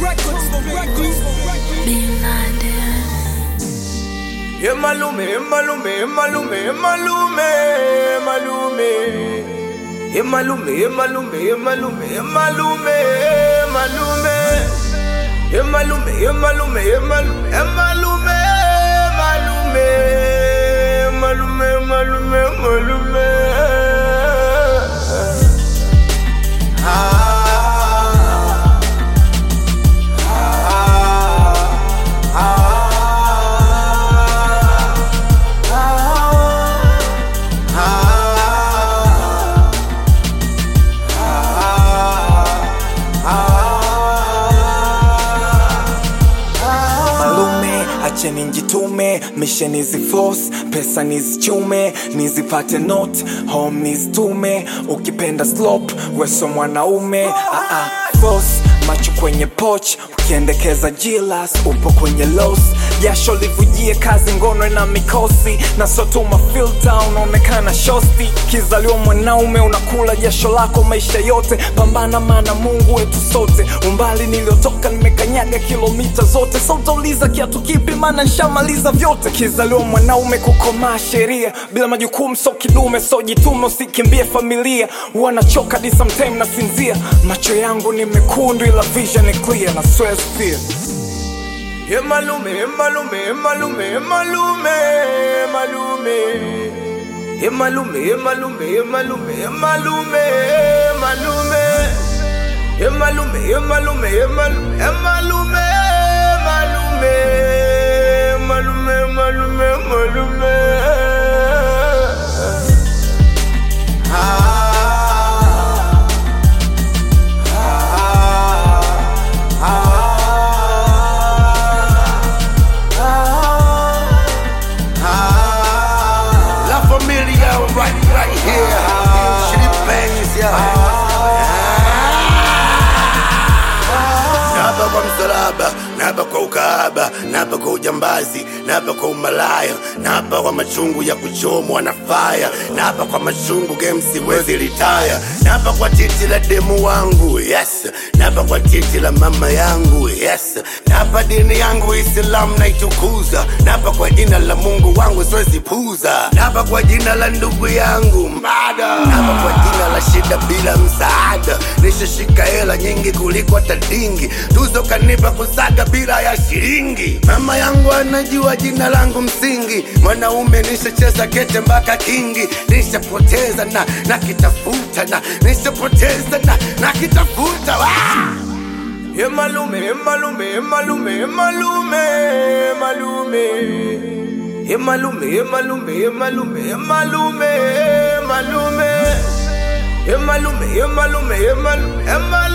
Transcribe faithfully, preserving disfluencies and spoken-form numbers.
Yeah, malume, malume, malume, malume, malume. Yeah, malume, malume, malume, malume, malume. Yeah, malume, malume, malume, malume, malume, malume, malume, malume. Ache ninjitume, mission nizi force, pesa nizichume, nizipate note, home nizitume, ukipenda slope, weso mwanaume, ah ah, force, macho kwenye poch, ukiendekeza jilas, upo kwenye loss, jasho livujie kazi ngono na mikosi, na sotuma filter, unaonekana shosti, kizaliwa mwanaume unakula jasho lako maisha yote, pambana maana Mungu wetu sote, umbali niliotoka nimekanyaga kilomita zote, so utauliza kiatu kipi maana nshamaliza vyote, kizaliwa mwanaume kukomaa sheria, bila majukumu so kidume, so jitume usikimbie familia, wanachoka di sometime na sinzia, macho yangu ni mekundu ila vision ni clear, na swear fear. Yeah, malume, malume, malume, malume, malume. Yeah, malume, malume, malume, malume, malume. Yeah, malume, malume, malume, malume, malume, malume, malume, malume. Right, right here, shitty bangs, yeah. Napa kwa msalaba, napa kwa ukahaba, napa kwa ujambazi, napa kwa umalaya, napa kwa machungu ya kuchomwa na fire, napa kwa machungu game siwezi retire, napa kwa titi la demu wangu, yes, napa kwa titi la mama yangu, yes, napa dini yangu Islam naitukuza, napa kwa jina la Mungu wangu siwezi puza, napa kwa jina la ndugu yangu Mbada, napa kwa jina la shida bila msaada, nishashika hela nyingi kuliko tadingi, tuzo kanipa kusaga bila ya shilingi, mama yangu anajua jina langu msingi, mwanaume nishacheza kete mpaka kingi, nishapoteza na nakitafuta na nishapoteza na nakitafuta. Yeah, malume, malume, malume, malume, malume. Yeah, malume, malume, malume, malume, malume. Yeah, malume, malume, malume, malume.